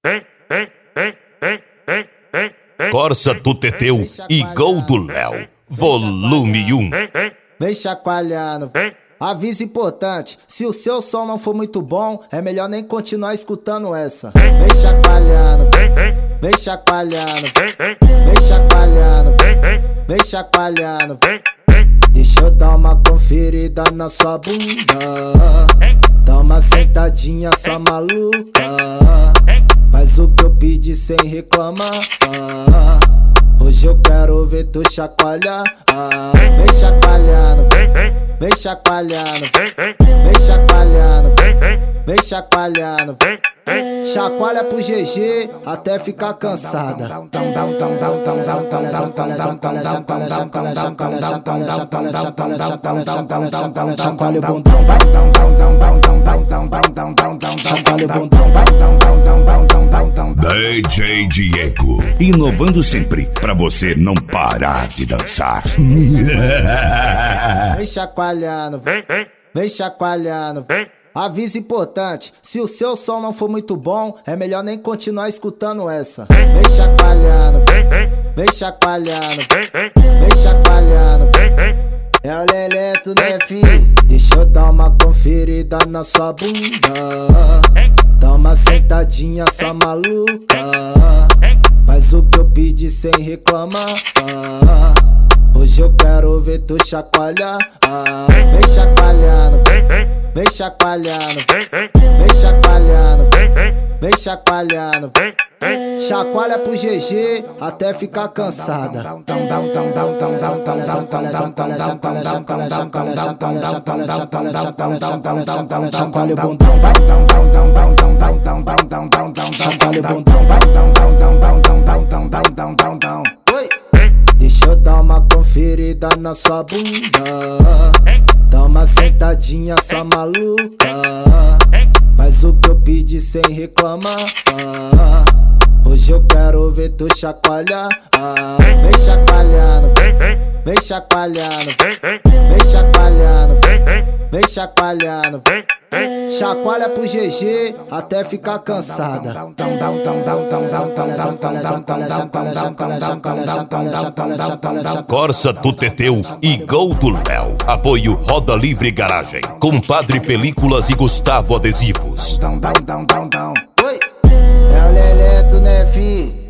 Corsa do Teteu e Gol do Léo, volume 1. Vem chacoalhando, aviso importante: se o seu som não for muito bom, é melhor nem continuar escutando essa. Vem chacoalhando, vem chacoalhando, vem chacoalhando, vem chacoalhando. Deixa eu dar uma conferida na sua bunda. Dá uma sentadinha só maluca. Faz o que eu pedi sem reclamar. Hoje eu quero ver tu chacoalhar. Vem chacoalhando, vem chacoalhando, vem chacoalhando, vem chacoalhando. Chacoalha pro GG até ficar cansada. Chacoalha o bundão, vai. Chacoalha o bundão, vai. DJ Diego, inovando sempre pra você não parar de dançar. Vem chacoalhando, vem chacoalhando. Aviso importante: se o seu som não for muito bom, é melhor nem continuar escutando essa. Vem chacoalhando, vem chacoalhando, vem chacoalhando. É o Leleto, né, fi? Deixa eu dar uma conferida na sua bunda. Dá uma sentadinha só maluca. Faz o que eu pedi sem reclamar. Hoje eu quero ver tu chacoalhar. Vem chacoalhando, vem chacoalhando, vem chacoalhando, vem chacoalhando. Chacoalha pro GG até ficar cansada. Chacoalha o bundão, vai. Chacoalha o bundão, vai. Deixa eu dar uma conferida na sua bunda. Dá uma sentadinha só maluca. Faz o que eu pedi sem reclamar. Hoje eu quero ver tu chacoalhar. Vem chacoalhando, vem chacoalhando, vem chacoalhando, vem chacoalhando. Chacoalha pro GG até ficar cansada. Corsa do Teteu e Gol do Léo. Apoio Roda Livre Garagem, Compadre Películas e Gustavo Adesivos. Oi, é o Leleto, né, fi?